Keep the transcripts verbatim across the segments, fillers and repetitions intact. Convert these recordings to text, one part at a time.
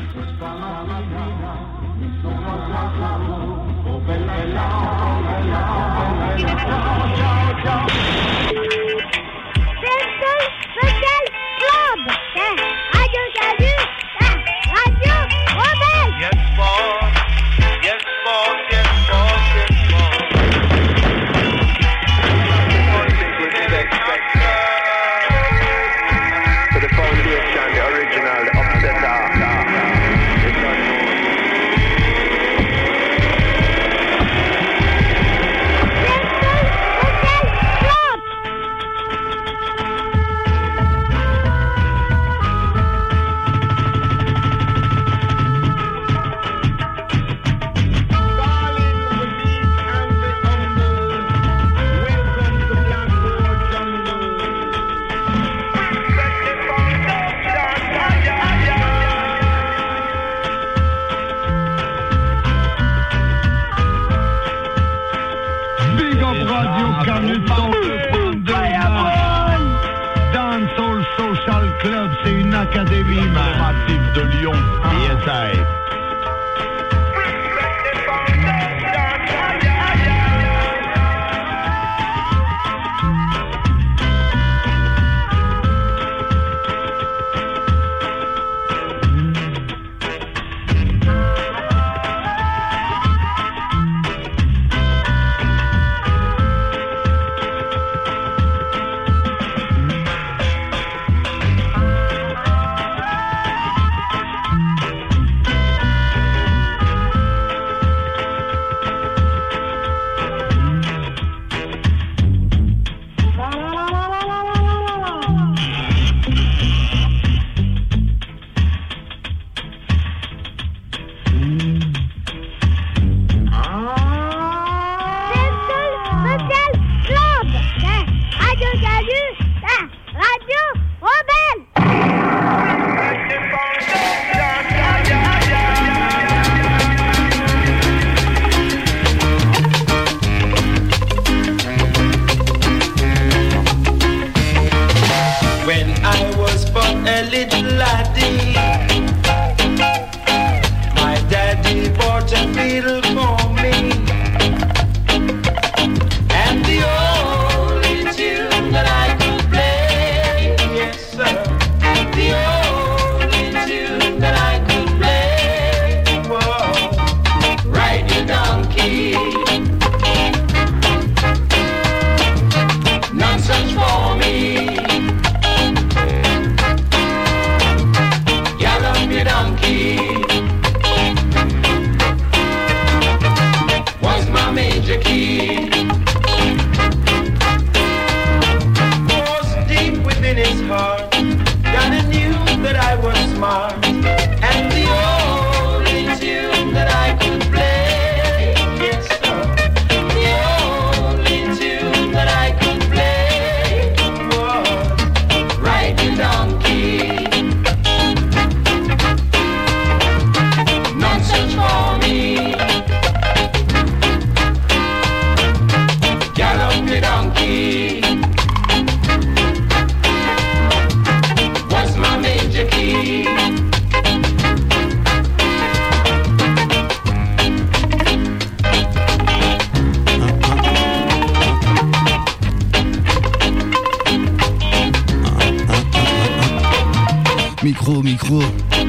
Micro, micro.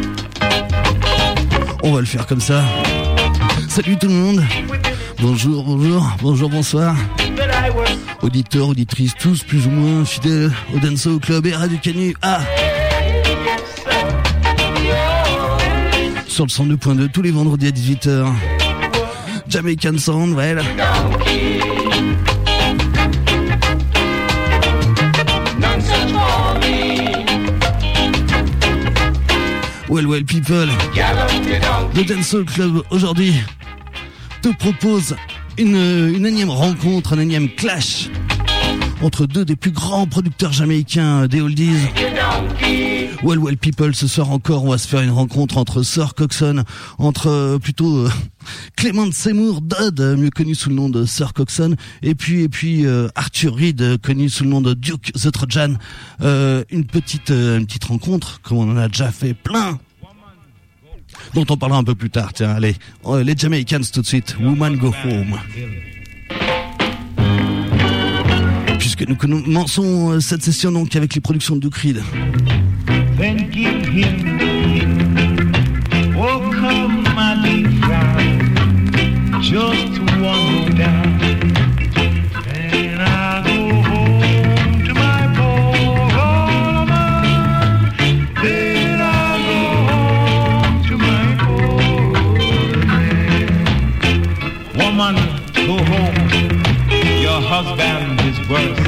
On va le faire comme ça. Salut tout le monde. Bonjour, bonjour, bonjour, bonsoir. Auditeurs, auditrices, tous plus ou moins fidèles au Dancehall Club et Radio Canu. Ah, sur le cent deux point deux tous les vendredis à dix-huit heures. Jamaican Sound, voilà. Well, well, people. Le Dancehall Club aujourd'hui te propose une, une énième rencontre, un énième clash entre deux des plus grands producteurs jamaïcains des oldies. Well, well, people, ce soir encore, on va se faire une rencontre entre Sir Coxsone, entre euh, plutôt euh, Clement Seymour Dodd, mieux connu sous le nom de Sir Coxsone, et puis et puis euh, Arthur Reed, connu sous le nom de Duke the Trojan. Euh, une petite euh, une petite rencontre, comme on en a déjà fait plein. dont on parlera un peu plus tard. Tiens, allez, les Jamaicans tout de suite, Woman Go Home. Puisque nous commençons cette session donc avec les productions de Duke Reid. Then give him, oh come my dear friend, just one more down. Then I go home to my poor old man. Then I go home to my poor old man. Woman, go home, your husband is worse.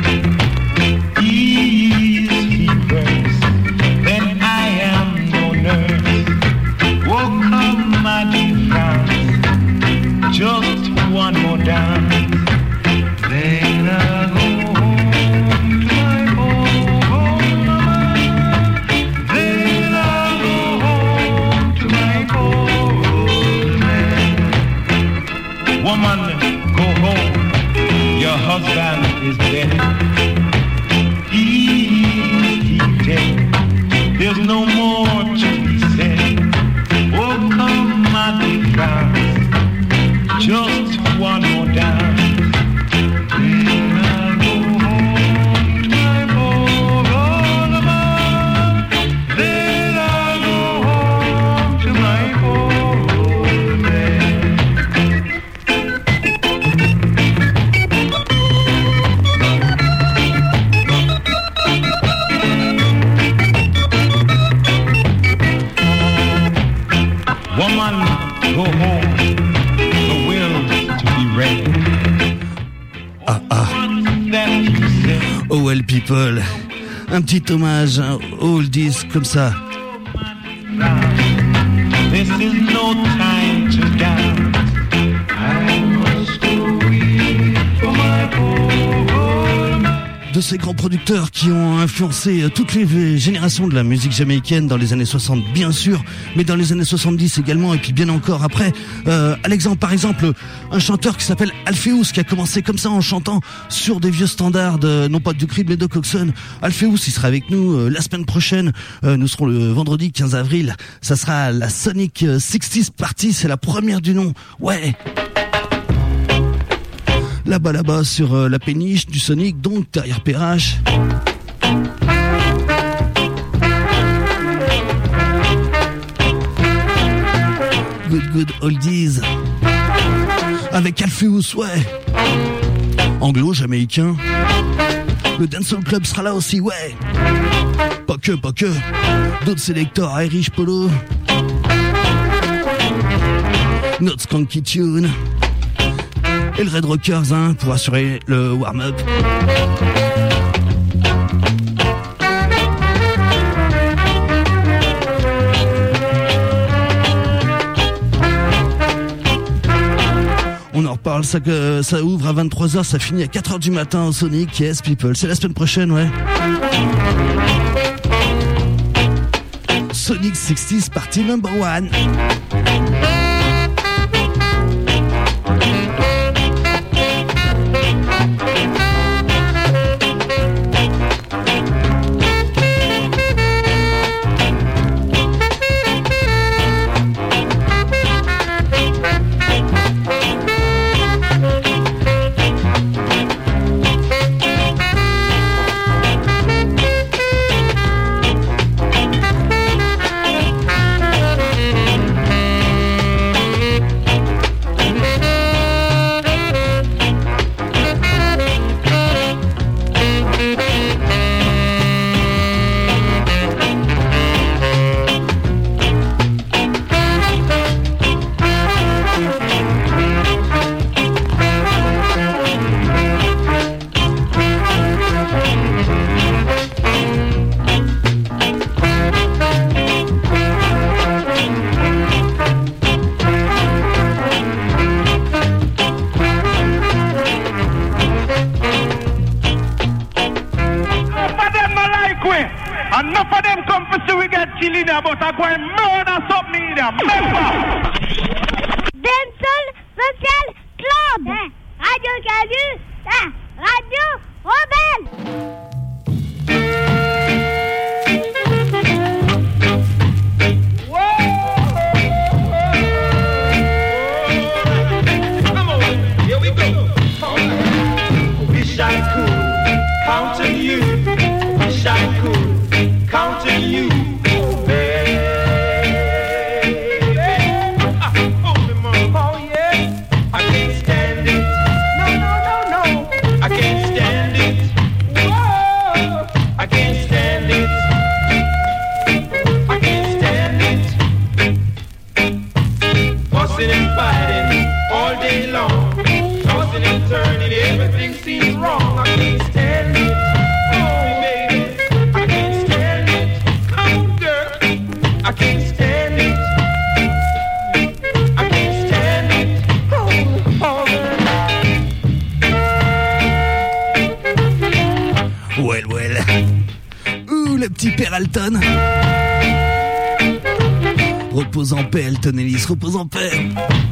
Is he worse? Then I am no nurse. Oh, come, my dear friends, just one more dance. Then I go home to my home, then I go home to my old man. Woman, go home, your husband is dead. Is he dead? There's no more to be said. Oh, come, my dear friends, just one more dance. Then I go home to my poor old man. Then I go home to my poor old man. Woman, go home, the will to be ready. Ah ah. Oh well people, un petit hommage, un oldies comme ça. This is no time to doubt. I must go for my poor. De ces grands producteurs qui ont influencé toutes les générations de la musique jamaïcaine dans les années soixante, bien sûr, mais dans les années soixante-dix également, et puis bien encore après. Euh, à l'exemple, par exemple, un chanteur qui s'appelle Alpheus, qui a commencé comme ça en chantant sur des vieux standards, de, non pas de Duke Reid, mais de Coxon. Alpheus, il sera avec nous euh, la semaine prochaine. Euh, nous serons le vendredi quinze avril. Ça sera la Sonic soixante Party, c'est la première du nom. Ouais. Là-bas, là-bas, sur euh, la péniche du Sonic, donc derrière P H. Good, good oldies. Avec Alpheus, ouais. Anglo-jamaïcain. Le Dancehall Club sera là aussi, ouais. Pas que, pas que. D'autres sélecteurs, Irish Polo. Notre Skanky Tune. Et le Red Rockers, hein, pour assurer le warm-up. On en reparle, ça, que, ça ouvre à vingt-trois heures, ça finit à quatre heures du matin au Sonic. Yes, people, c'est la semaine prochaine, ouais. Sonic soixante party number one. Dancehall Social Club, Radio Calu, Radio Rebelle. Whoa! Alton. Repose en paix, Alton Ellis, repose en paix.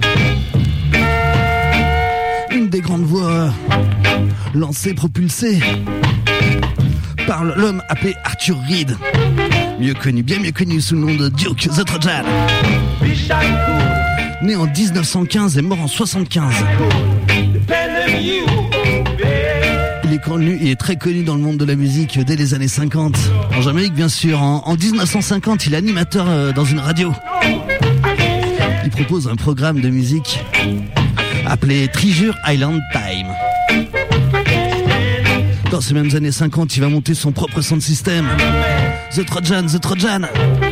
Une des grandes voix lancée, propulsée par l'homme appelé Arthur Reed, mieux connu, bien mieux connu sous le nom de Duke the Trojan. Né en dix-neuf cent quinze et mort en soixante-quinze. Il est connu, il est très connu dans le monde de la musique dès les années cinquante. En Jamaïque, bien sûr. En, en dix-neuf cent cinquante, il est animateur euh, dans une radio. Il propose un programme de musique appelé Treasure Island Time. Dans ces mêmes années cinquante, il va monter son propre sound system. The Trojan, The Trojan.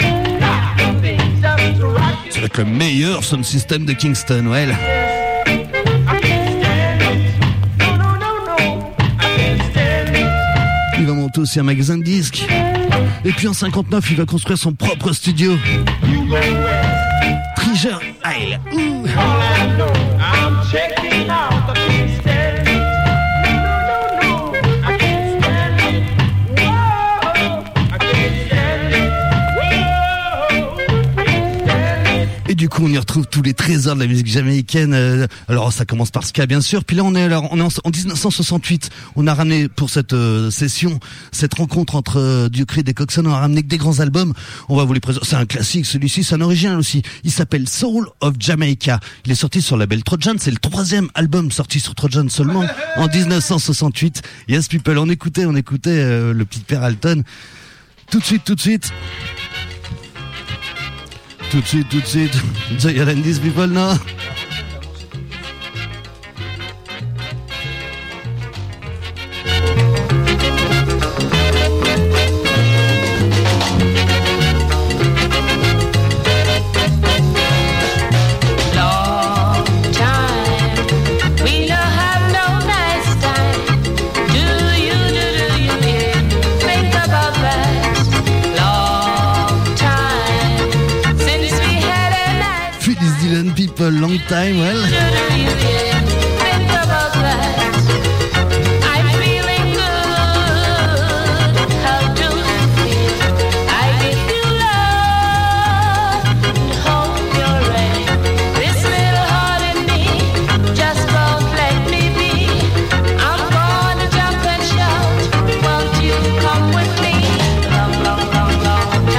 Ça va être le meilleur sound system de Kingston, ouais. Il va monter aussi un magasin de disques. Et puis en cinquante-neuf, il va construire son propre studio. Treasure Isle. Ouh. Et du coup, on y retrouve tous les trésors de la musique jamaïcaine. Euh, alors, ça commence par ska, bien sûr. Puis là, on est alors, on est en, en dix-neuf cent soixante-huit. On a ramené pour cette euh, session, cette rencontre entre euh, Duke Reed et Coxsone. On a ramené que des grands albums. On va vous les présenter. C'est un classique. Celui-ci, c'est un original aussi. Il s'appelle Soul of Jamaica. Il est sorti sur le label Trojan. C'est le troisième album sorti sur Trojan seulement en dix-neuf cent soixante-huit. Yes People. On écoutait, on écoutait euh, le petit père Alton. Tout de suite, tout de suite. Tout de suite, tout de suite. Giant and these people now. Long time, well.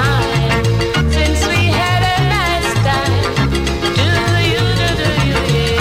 Since we had a nice time, do you, do, do you, yeah.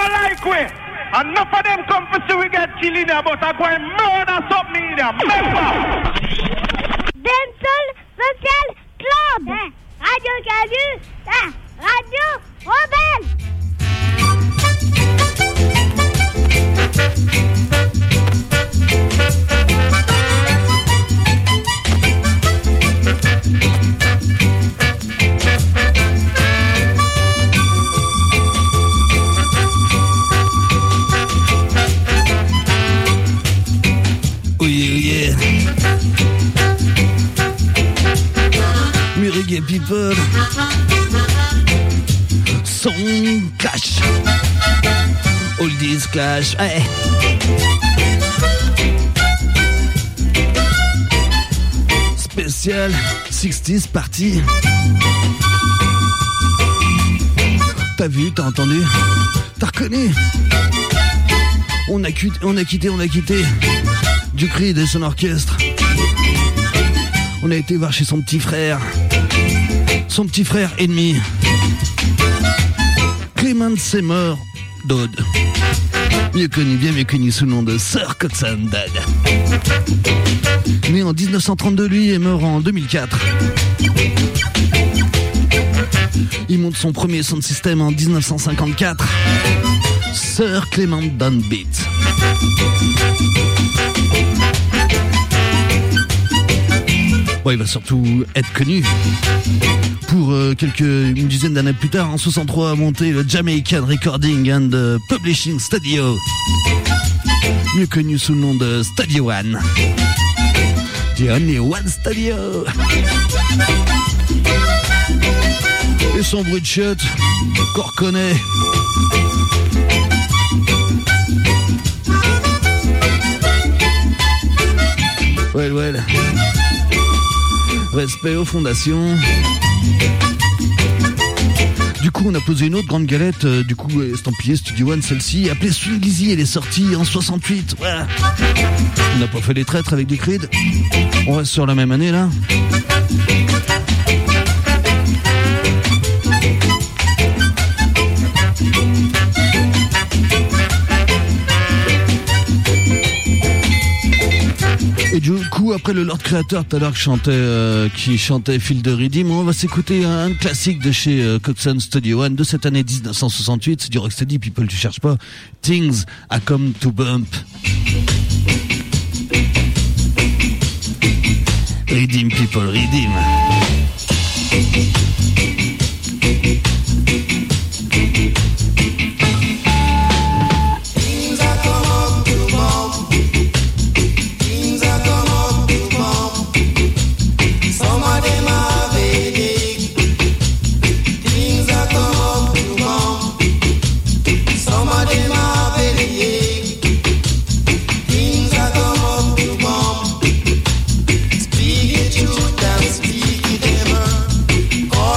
like we. Enough of them come to see we get killed in there, but I go and murder something in there. Remember. Dancehall Social Club. Radio Canu. Radio Rebelle. Oh yeah, yeah. Reggae people. Son clash. Oldies clash. Ouais. Spécial sixties party. T'as vu, t'as entendu, t'as reconnu. On a, quitté, on a quitté, on a quitté Duke Reid et son orchestre. On a été voir chez son petit frère. Son petit frère ennemi. Clement Seymour Dodd. Mieux connu, bien mieux connu sous le nom de Sir Coxsone Dodd. Né en dix-neuf cent trente-deux, lui, et mort en deux mille quatre. Il monte son premier sound system en dix-neuf cent cinquante-quatre. Sir Clement Downbeat. Bon, il va surtout être connu pour euh, quelques une dizaine d'années plus tard, en soixante-trois, a monté le Jamaican Recording and Publishing Studio, mieux connu sous le nom de Studio One. The Only One Studio. Et son bruit de chiotte qu'on reconnaît. Well, well. Respect aux fondations. Du coup, on a posé une autre grande galette, euh, du coup, estampillée Studio One, celle-ci, appelée Swing Lizzy. Elle est sortie en soixante-huit. Ouais. On n'a pas fait les traîtres avec des Creed. On reste sur la même année, là. Et du coup, après le Lord Creator tout à l'heure qui chantait, euh, qui chantait Feel the Rhythm, on va s'écouter un, un classique de chez euh, Coxsone Studio One de cette année dix-neuf cent soixante-huit. C'est du Rocksteady, people, tu cherches pas. Things I Come to Bump. Rhythm, people, Rhythm. Speak it truth and speak it ever.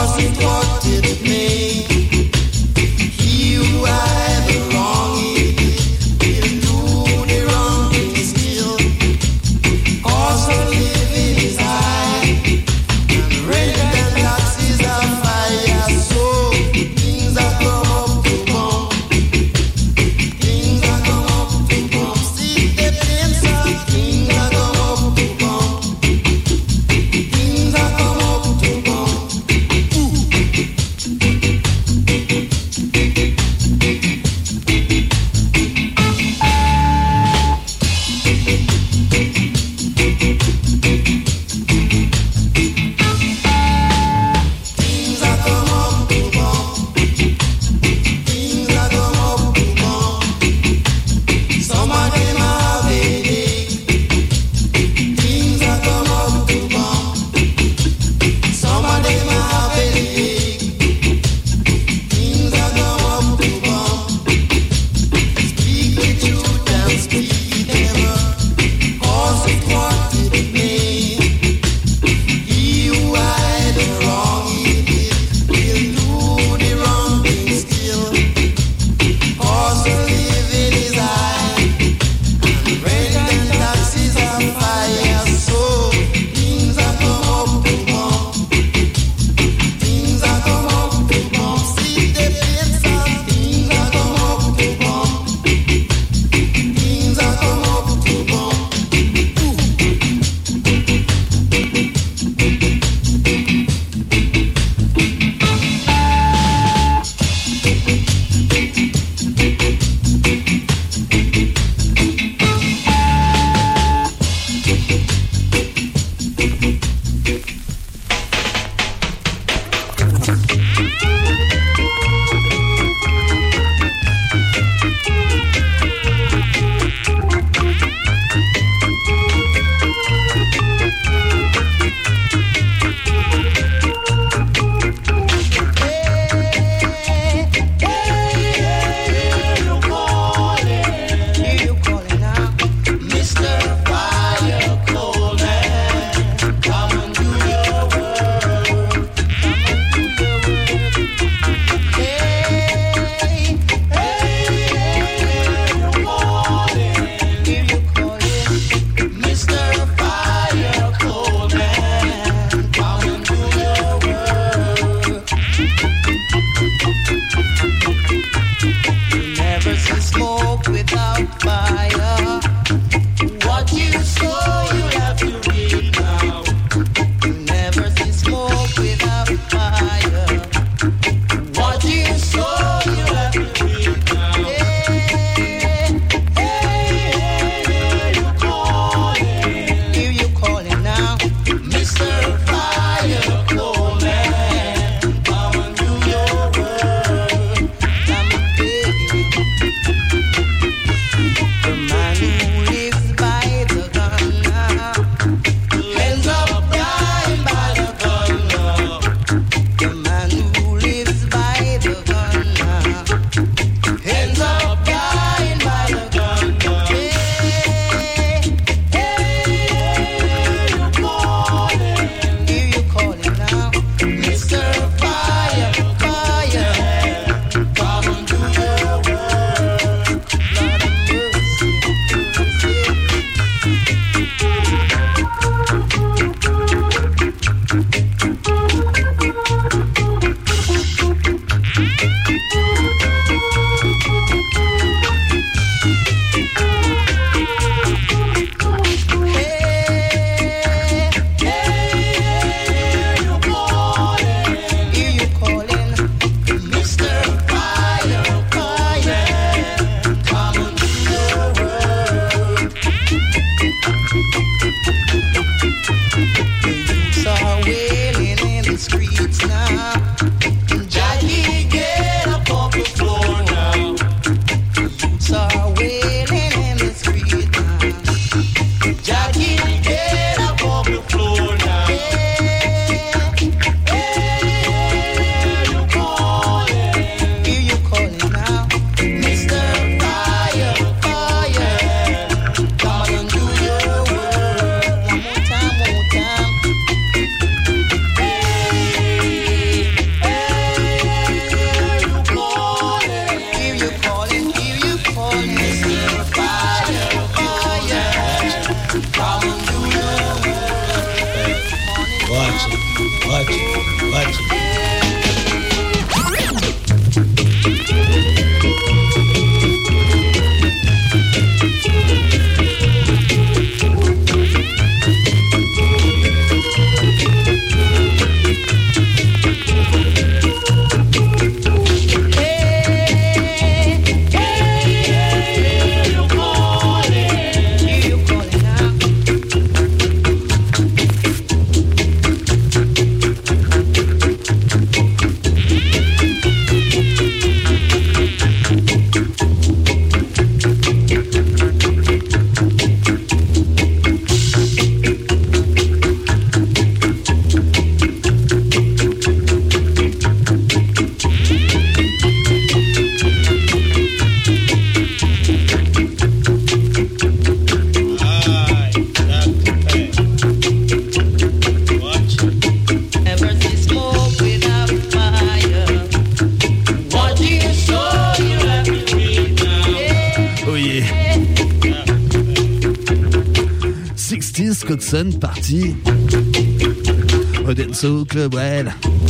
Coxon, parti. Au Dancehall Club, ouais.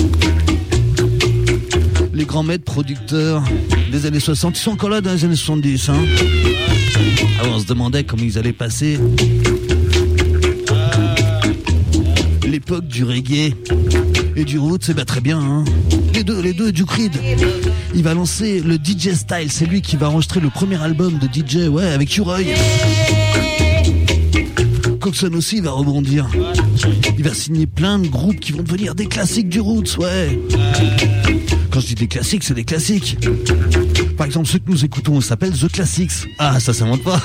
Les grands maîtres producteurs des années soixante, ils sont encore là dans les années soixante-dix. Hein. Alors on se demandait comment ils allaient passer l'époque du reggae et du roots, c'est bah très bien. Hein. Les deux, les deux, Duke Reid, il va lancer le D J Style, c'est lui qui va enregistrer le premier album de D J, ouais, avec U-Roy. Coxon aussi, il va rebondir. Il va signer plein de groupes qui vont devenir des classiques du roots, ouais. Quand je dis des classiques, c'est des classiques. Par exemple, ceux que nous écoutons s'appellent The Classics. Ah, ça s'invente pas.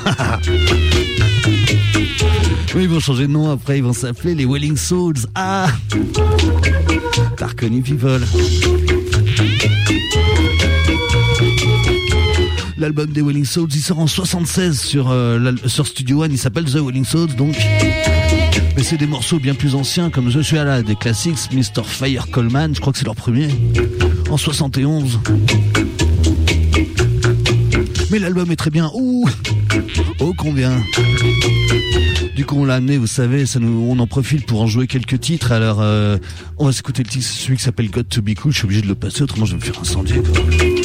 Oui, ils vont changer de nom après, ils vont s'appeler les Wailing Souls. Ah, t'as reconnu, people. L'album des Wailing Souls, il sort en soixante-seize sur, euh, sur Studio One, il s'appelle The Wailing Souls, donc. Mais c'est des morceaux bien plus anciens, comme je suis à là, des classiques, mister Fire Coleman, je crois que c'est leur premier, en soixante et onze. Mais l'album est très bien. Ouh, oh combien. Du coup on l'a amené, vous savez, ça nous, on en profite pour en jouer quelques titres. Alors euh, on va s'écouter le titre, celui qui s'appelle Got to Be Cool. Je suis obligé de le passer, autrement je vais me faire incendier, quoi.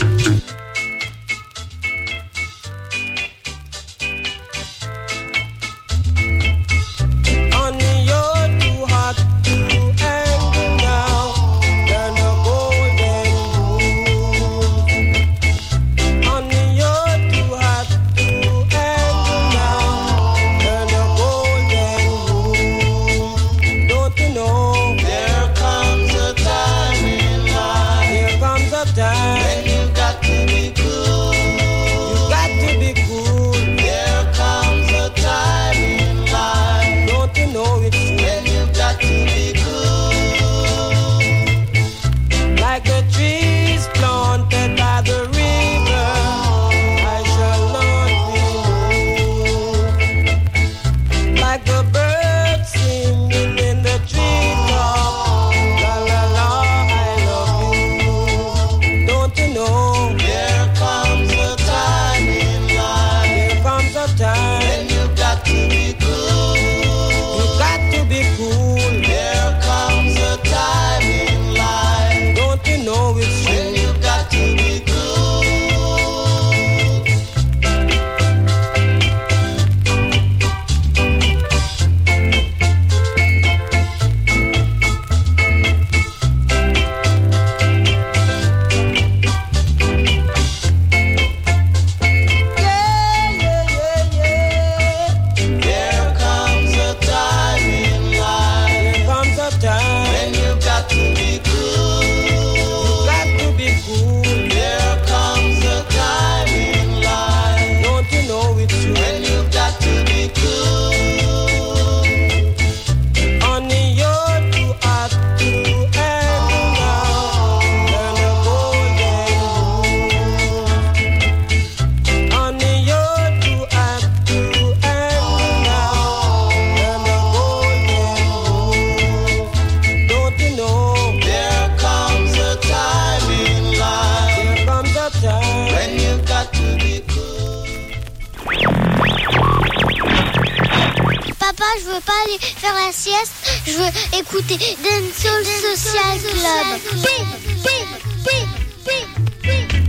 Je veux écouter Dancehall Social Club. Bim, bim, bim, bim, bim.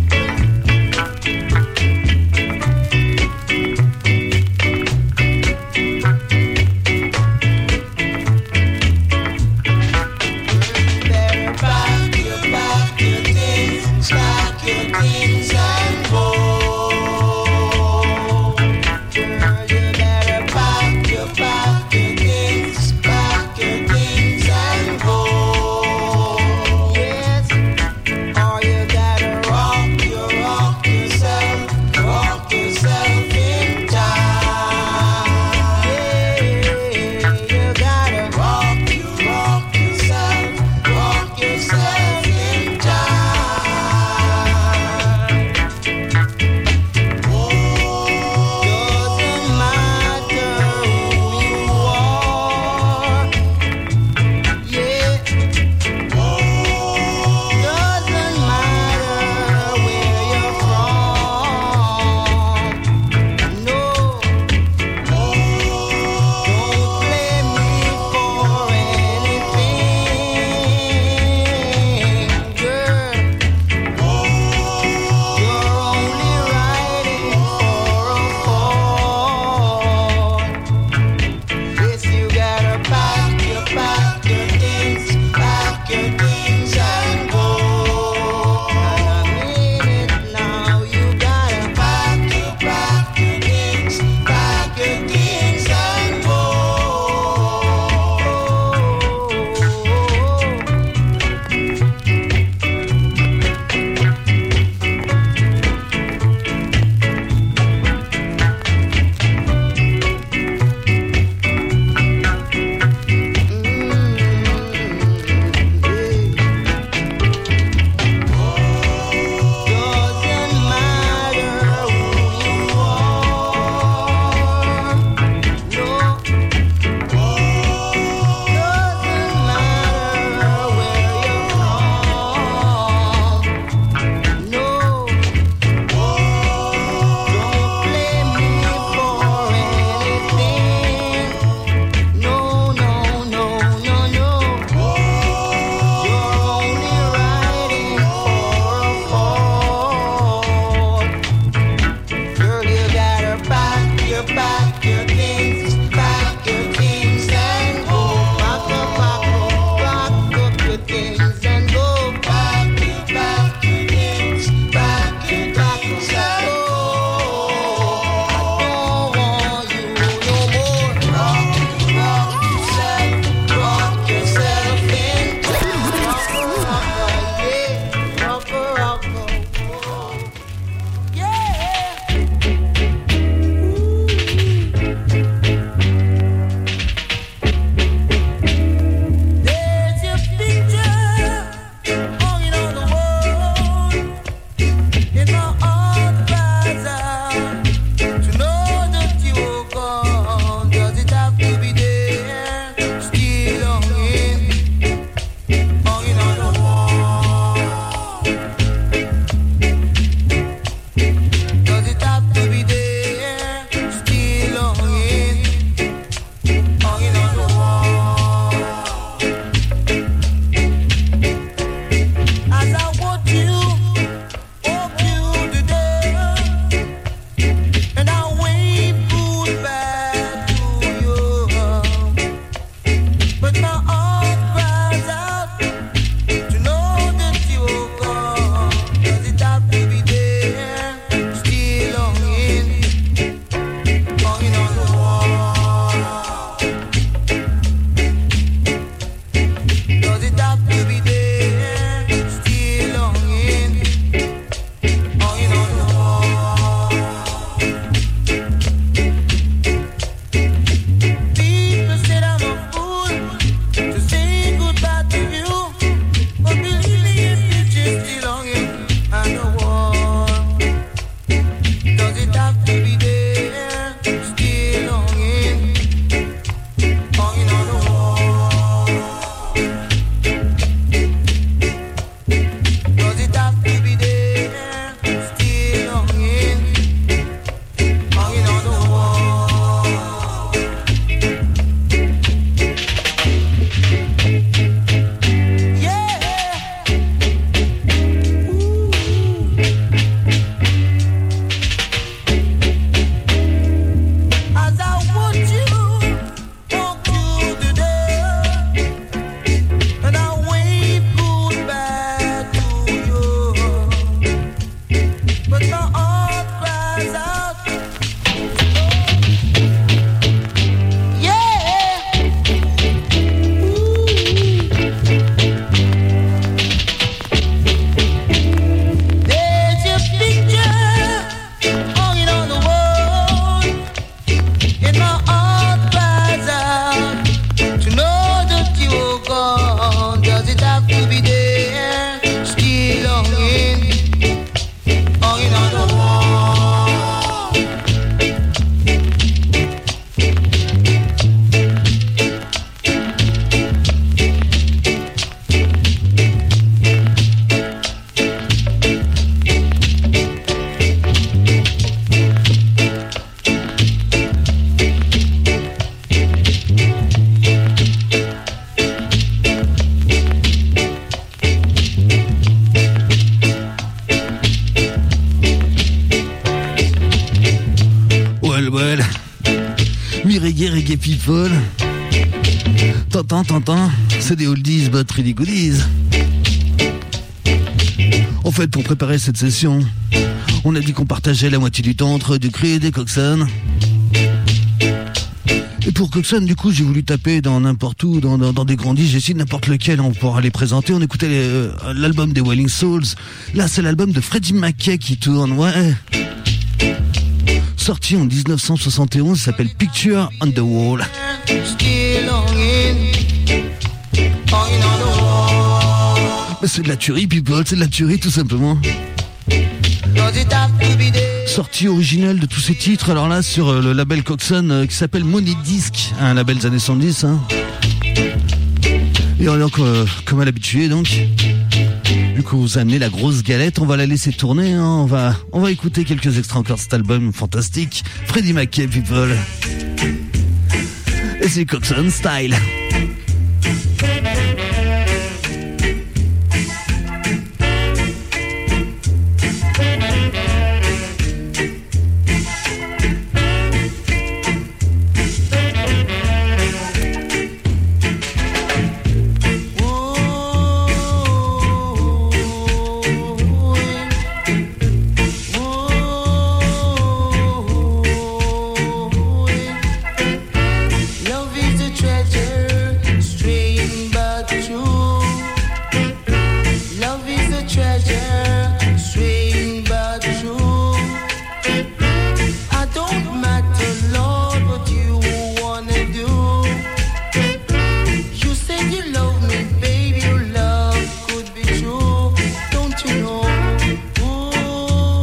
Yes. have to be there, still longing, hanging on the wall? Does it have to be there, still longing, hanging on the wall? Yeah. Ooh. As I watch you walk through the door, and I wave goodbye to you, but my heart cries out, yeah. Ooh. There's your picture hanging on the wall, and my heart cries out to know that you're gone. Does it have to be there, still longing, hanging on the wall? Well, well. Mi-reggae, reggae people. T'entends, t'entends. C'est des oldies, but really goodies. En fait, pour préparer cette session, on a dit qu'on partageait la moitié du temps entre du Creed et Coxsone. Et pour Coxsone, du coup, j'ai voulu taper dans n'importe où, dans, dans, dans des grandis, j'ai essayé n'importe lequel, on pourra les présenter. On écoutait les, euh, l'album des Wailing Souls. Là, c'est l'album de Freddie Mackay qui tourne, ouais. Sorti en dix-neuf cent soixante et onze, s'appelle Picture on the Wall. Still longing, hanging on the wall. Mais c'est de la tuerie, people, c'est de la tuerie, tout simplement. Does it have to be there? Sortie originale de tous ces titres, alors là, sur euh, le label Coxsone, euh, qui s'appelle Money Disc, un label des années soixante-dix, hein. Et donc, euh, comme à l'habitude, donc, vu que vous amenez la grosse galette, on va la laisser tourner, hein. On va, on va écouter quelques extraits encore de cet album fantastique. Freddie Mackay, people. Et c'est Coxsone Style. Love is a treasure, strange but true. Love is a treasure, strange but true. I don't matter, Lord, what you wanna do. You said you love me, baby, your love could be true. Don't you know? Ooh,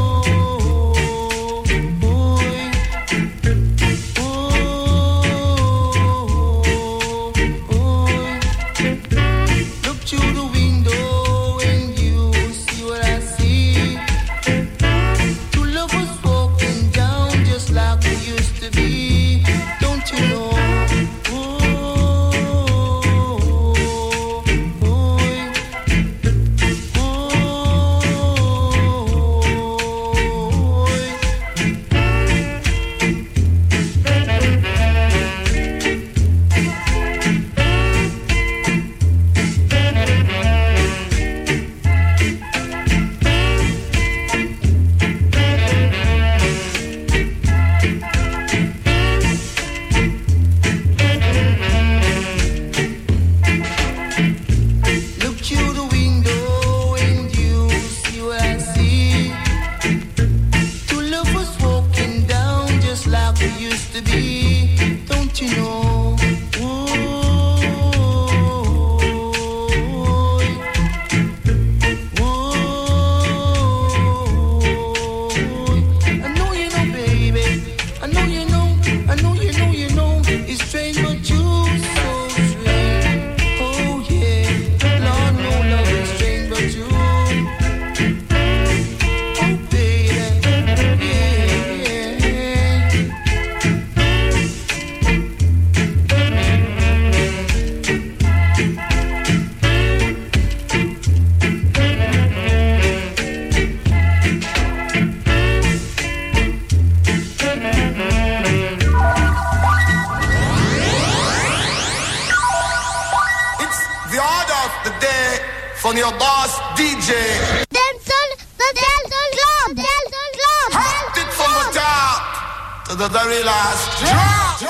boy. Look through the window and you see what I see. Two lovers walking down just like we used to be. Don't you know? I know you your boss D J. Dancehall, the Dancehall Club, Dancehall Club. Hot it from the top to the very last drop.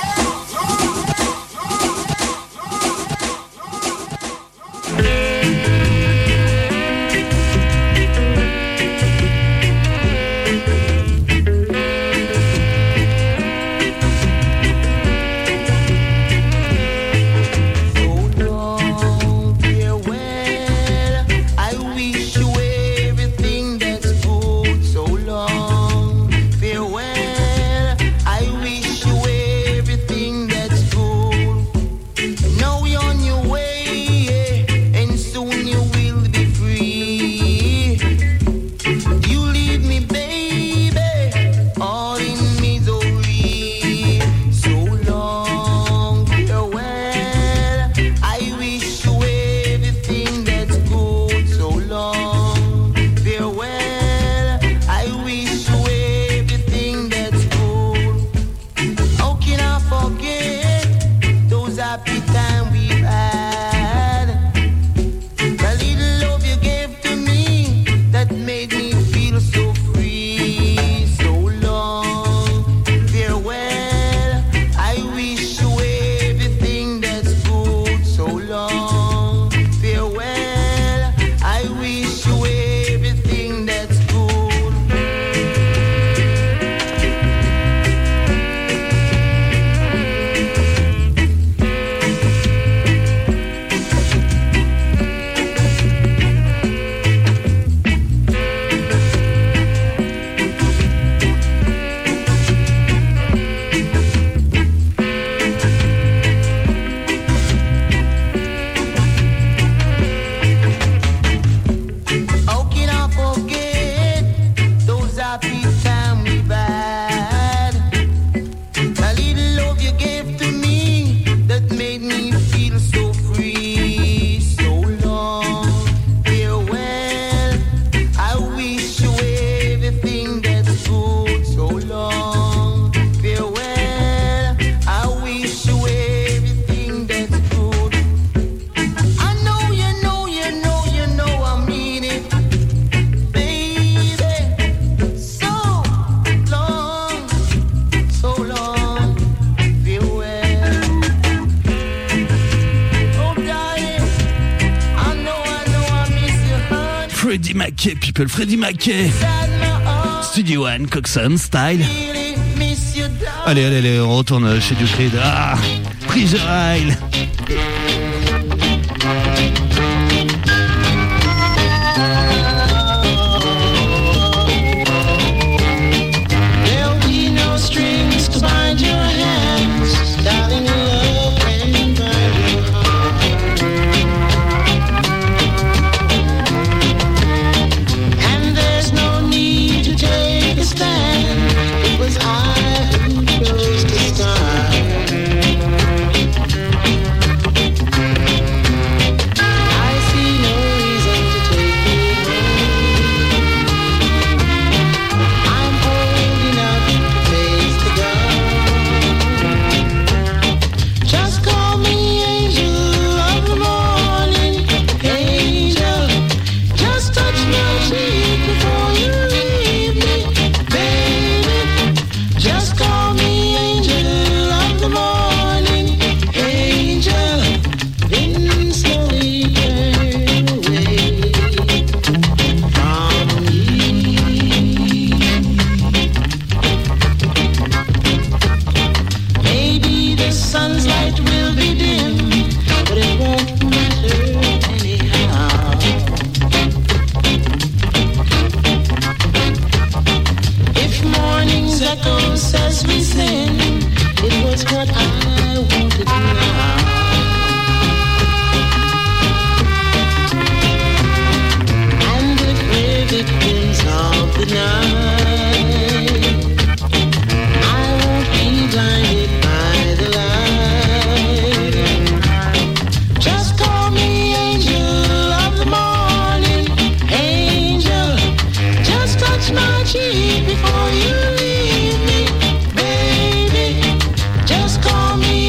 People, Freddie Mackey, Studio One, Coxon Style. Allez, allez, allez, on retourne chez du Creed. Ah, Freezer Isle.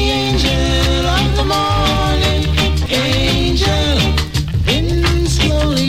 Angel, in slowly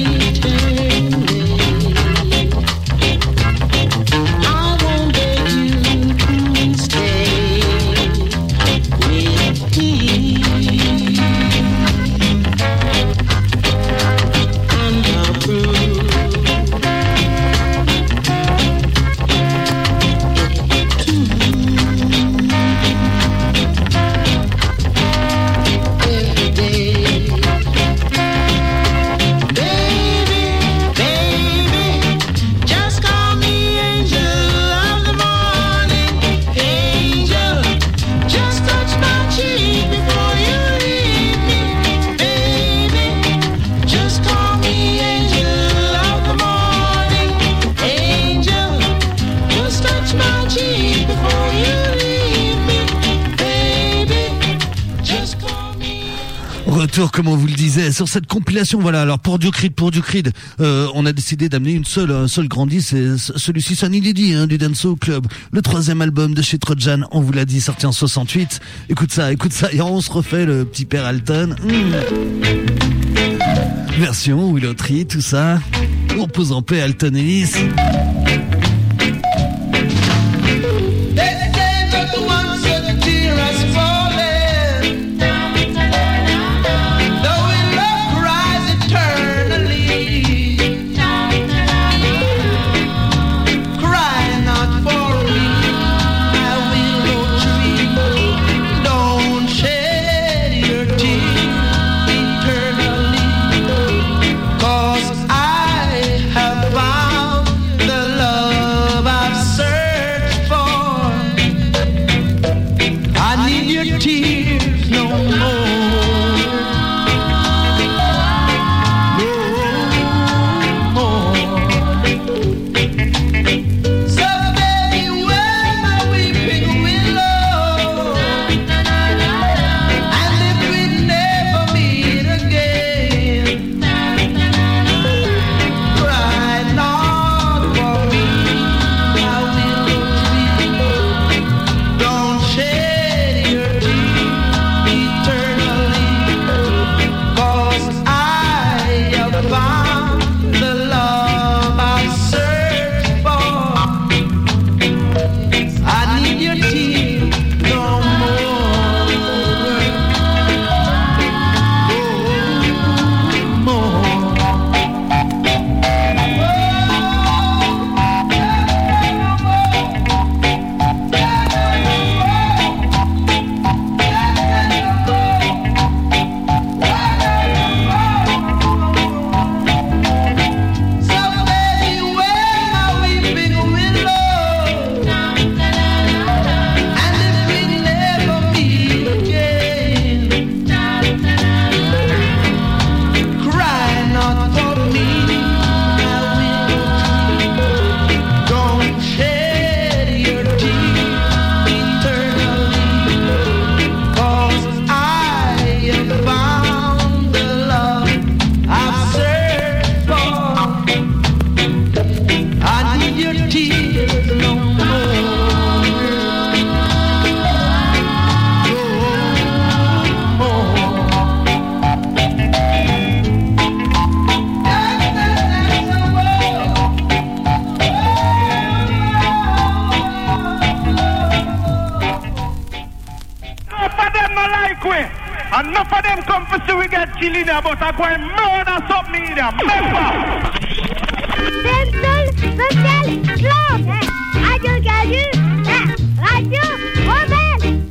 retour, comme on vous le disait, sur cette compilation. Voilà, alors pour Duke Reed, pour Duke Reed, euh, on a décidé d'amener une seule, un seul grand disque. C'est celui-ci, c'est un inédit hein, du Dancehall Club. Le troisième album de chez Trojan, on vous l'a dit, sorti en soixante-huit. Écoute ça, écoute ça, et on se refait le petit père Alton. Mmh. Version Willow Tree, tout ça. On pose en paix Alton Ellis. But I'm going to murder something in there. Remember! Dancehall Social Club. Radio Canu, la radio rebelle.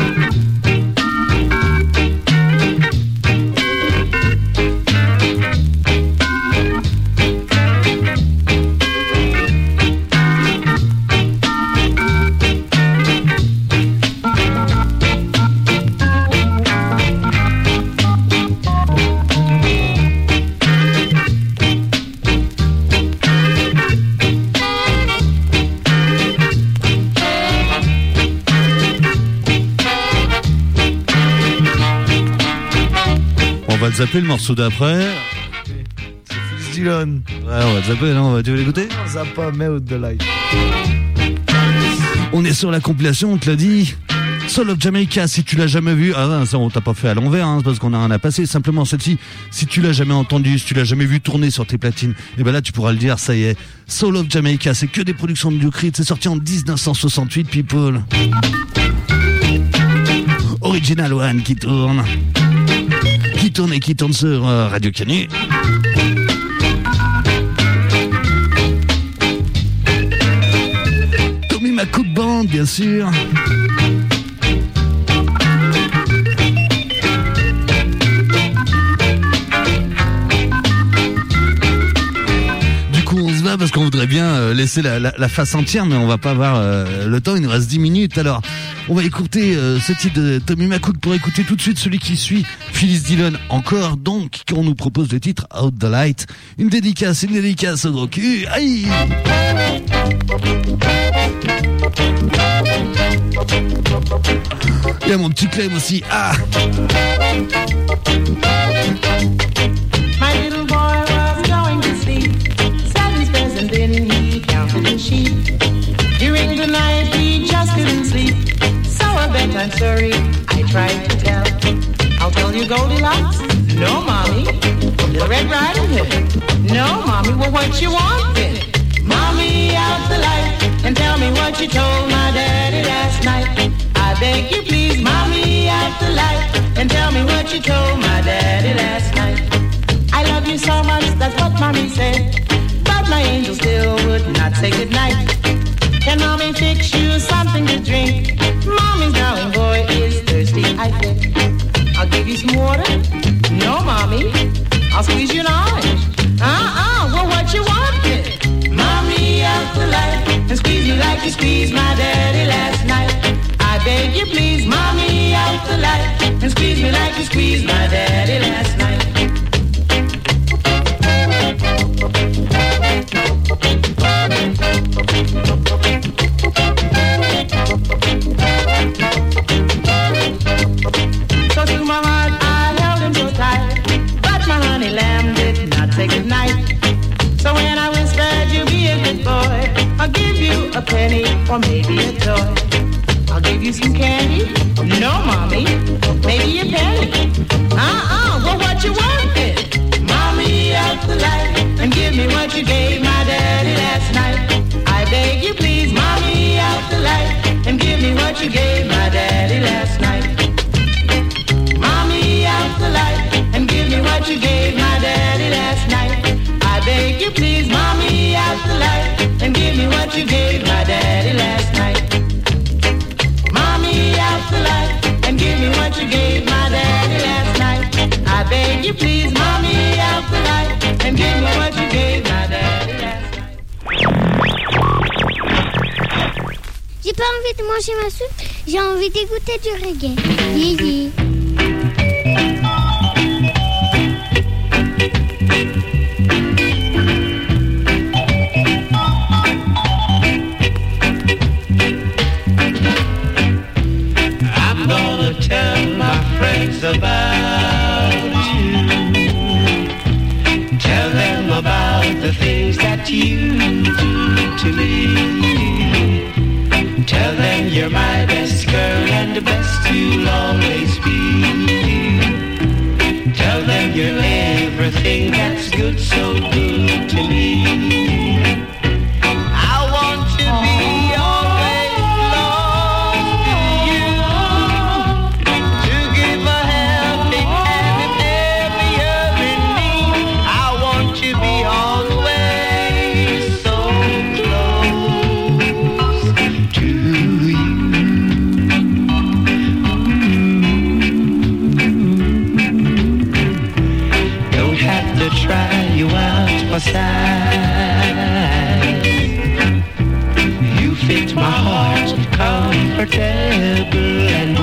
On va le zapper le morceau d'après. C'est Félix Dillon. Ouais, on va le zapper, non, tu veux l'écouter? On zappe pas, mais Out the Light. On est sur la compilation, on te l'a dit. Soul of Jamaica, si tu l'as jamais vu, ah ça on t'a pas fait à l'envers, hein, parce qu'on a rien à passer. Simplement celle-ci, si tu l'as jamais entendu, si tu l'as jamais vu tourner sur tes platines, et ben là tu pourras le dire, ça y est. Soul of Jamaica, c'est que des productions de Duke Reed, c'est sorti en dix-neuf cent soixante-huit, people. Original One qui tourne. Qui tourne et qui tourne sur euh, Radio Canu. Tommy McCook Band, bien sûr. Du coup, on se va parce qu'on voudrait bien euh, laisser la, la, la face entière, mais on va pas avoir euh, le temps. Il nous reste dix minutes, alors. On va écouter euh, ce titre de Tommy McCook pour écouter tout de suite celui qui suit, Phyllis Dillon encore, donc on nous propose le titre Out the Light. Une dédicace, une dédicace au gros cul. Aïe! Et Et mon petit Clem aussi. Ah. My little boy was going to sleep, said his prayers and then he counted the sheep. During the night he just couldn't sleep, so a bedtime story I tried to tell. I'll tell you Goldilocks, no mommy. Little Red Riding Hood, no mommy. Well, what you want then? Mommy, out the light and tell me what you told my daddy last night. I beg you please, mommy, out the light and tell me what you told my daddy last night. I love you so much, that's what mommy said, but my angel still would not say goodnight. Can mommy fix you something to drink? Mommy's darling boy is thirsty, I think. I'll give you some water? No, mommy. I'll squeeze you an orange. Uh-uh, well, what you want then? Mommy, out the light and squeeze me like you squeezed my daddy last night. I beg you please, mommy, out the light and squeeze me like you squeezed my daddy last night. So to my heart I held him so tight, but my honey lamb did not say goodnight. So when I whispered you be a good boy, I'll give you a penny or maybe a toy. I'll give you some candy, no mommy, maybe a penny. Uh-uh, well what you want then? Mommy, out the light and give me what you gave my daddy last night. I beg you please, mommy, out the light and give me what you gave my daddy last night. Mommy, out the light and give me what you gave my daddy last night. I beg you please, mommy, out the light and give me what you gave my daddy last night. Mommy, out the light and give me what you gave my daddy last night. I beg you please, mommy, out the light and give me what you gave my daddy last night. J'ai pas envie de manger ma soupe, j'ai envie d'écouter du reggae. Yeah, yeah. I'm gonna tell my friends about you. Tell them about the things that you do to me. Tell them you're my best girl and the best you'll always be. Tell them you're everything that's good, so good to me. I want to be always close to you, to give a helping hand if ever you're in need. I want to be always so close to you. Don't have to try you out for size. You fit my heart, comfortable and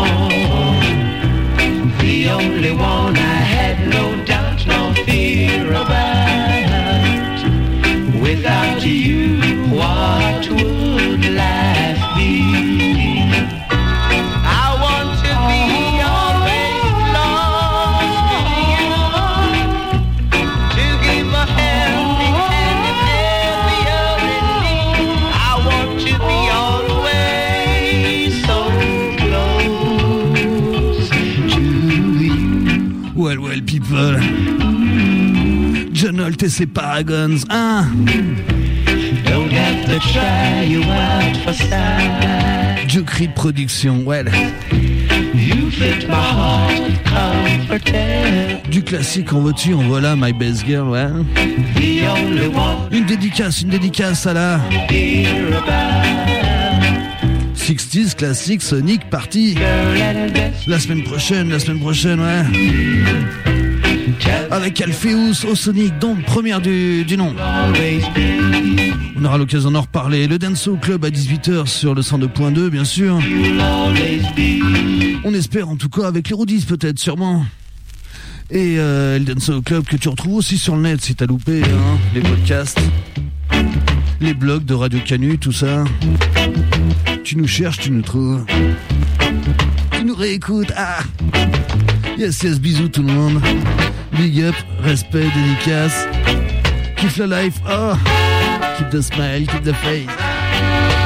warm. The only one I had no doubt, no fear about. Without you, what would life be? I want to be always close to you, to give a helping hand if ever you're in need. I want to be always so close to you. Well, well, people. John Holt et ses Paragons. Ah. Don't have to try you out for size. Duke Reed Production, well. You fit my heart, comforted. Du classique en voiture, en voilà, My Best Girl, ouais. The only one Une dédicace, une dédicace à la hear about. soixante classique Sonic Party. Girl and best La semaine prochaine, la semaine prochaine, ouais. Avec Alpheus au Sonic, donc première du, du nom. always be. On aura l'occasion d'en reparler. Le Dancehall Club à dix-huit heures sur le cent deux point deux, bien sûr. You'll always be. On espère en tout cas avec les Roadies peut-être, sûrement. Et euh, le Dancehall Club que tu retrouves aussi sur le net si t'as loupé, hein, les podcasts, les blogs de Radio Canu, tout ça. Tu nous cherches, tu nous trouves. Tu réécoute. Ah. Yes, yes, bisous tout le monde. Big up, respect, dédicace. Kiffe la life. Oh. Keep the smile, keep the face.